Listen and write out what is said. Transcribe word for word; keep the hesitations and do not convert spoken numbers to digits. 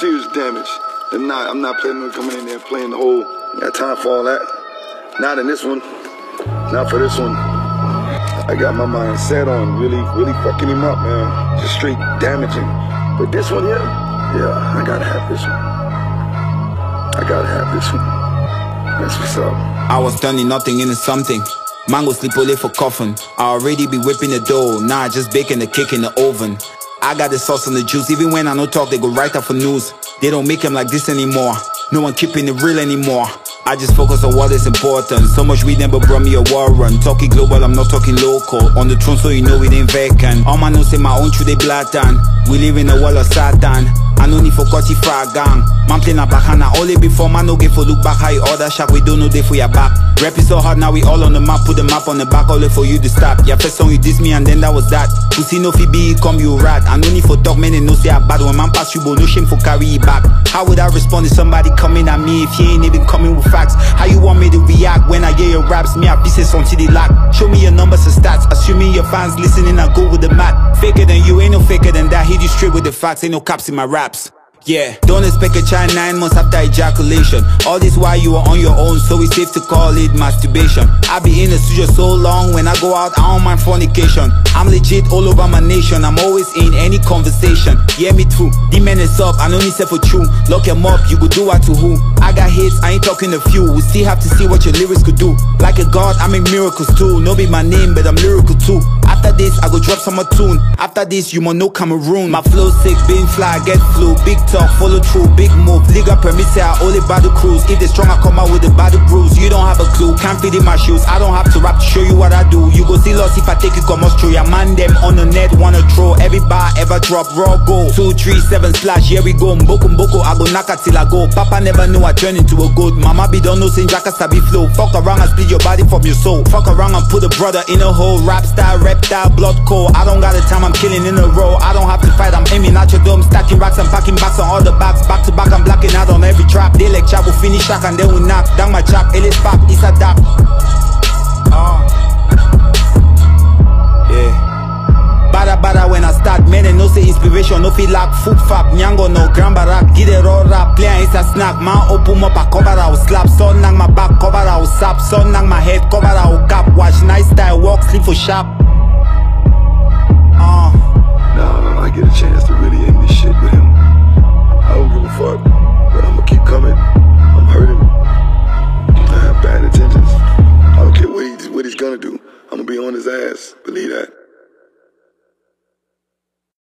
serious damage. And not, I'm not planning on coming in there and playing the whole, got time for all that. Not in this one, not for this one. I got my mind set on really, really fucking him up, man. Just straight damaging. But this one here, yeah, I gotta have this one. I gotta have this one. That's what's up. I was turning nothing into something. Mango sleep only for coffin. I already be whipping the dough. Now I just baking the cake in the oven. I got the sauce and the juice. Even when I no talk, they go right up for news. They don't make them like this anymore. No one keeping it real anymore. I just focus on what is important. So much weed never brought me a war run. Talking global, I'm not talking local. On the throne so you know it ain't vacant. All my notes say my own true they blatant. We live in a world of Satan. I no need for cutty frag gang. Man playing a back and I only before man no get for look back how you order shack. We don't know they for your back. Rap is so hard now we all on the map. Put the map on the back only for you to stop. Your first song you diss me and then that was that. Pussy no fi be come you rat. I no need for talk man they no say I bad. When man pass you but no shame for carry it back. How would I respond if somebody coming at me if he ain't even coming with facts? How you want me to react when I hear your raps? Me I pieces until they lack. Show me your numbers and stats. Assuming your fans listening I go with the mat. Faker than you, ain't no faker than that. Hit you straight with the facts, ain't no caps in my raps. Yeah, don't expect a child nine months after ejaculation. All this while you are on your own, so it's safe to call it masturbation. I be in the studio so long, when I go out I don't mind fornication. I'm legit all over my nation, I'm always in any conversation. Yeah, me too, the man is up, I know need say for true. Lock him up, you go do what to who? I got hits, I ain't talking a few. We still have to see what your lyrics could do. Like a god, I make miracles too. No be my name, but I'm lyrical too. After this, I go drop some more tune. After this, you must know Cameroon. My flow sick, being fly, get flu. Big talk, follow through, big move. Liga permit say I only battle cruise. If they strong, I come out with the battle bruise. You don't have a clue, can't fit in my shoes. I don't have to rap to show you what I do. You go see lost if I take you come through. Your man them on the net wanna throw. Every bar ever drop, raw go. Two, three, seven splash, here we go. Mboko mboko, I go knock till I go. Papa never knew I turn into a goat. Mama be don't know saying Jacka sabi flow. Fuck around and split your body from your soul. Fuck around and put a brother in a hole. Rap style, reptile, blood cold. I don't got the time, I'm killing in a row. I don't have to fight, I'm aiming at your dome. Stacking racks and packing backs on all the backs. Back to back, I'm blacking out on every trap. They like chap, will finish track and then we knock down my chap. Ellis pop, it's a dap. Uh. Yeah. Bada bada when I start, man, and no say inspiration, no feel like food fap. Nyango no grand barak, get it all rap. Play and it's a snack, man, open up a cover, I will slap. Son nang my back, cover, I will sap. Son nang my head, cover, I will cap. Watch nice style, walk, sleep for sharp.